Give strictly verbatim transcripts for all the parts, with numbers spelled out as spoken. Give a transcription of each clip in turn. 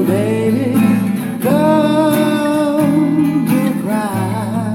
little baby, don't you cry.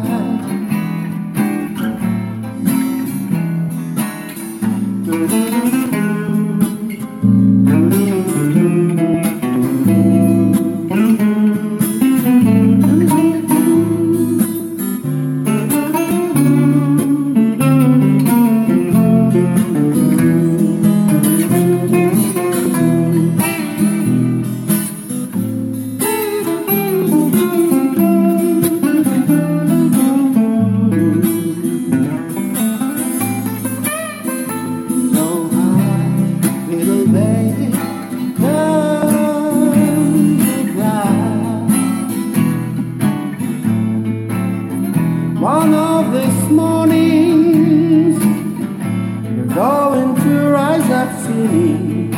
One of these mornings, you're going to rise up singing.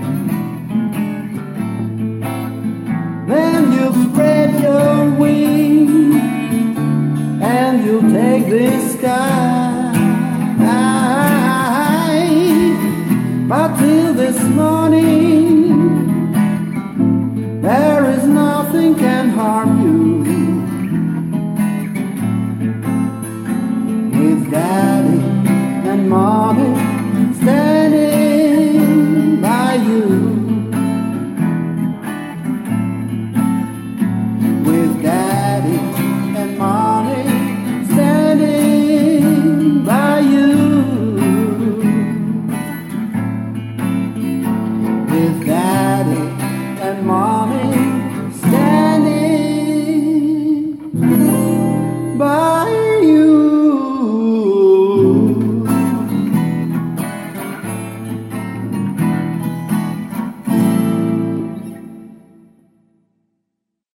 Then you spread your wings and you take the sky. But till this morning, there is nothing can harm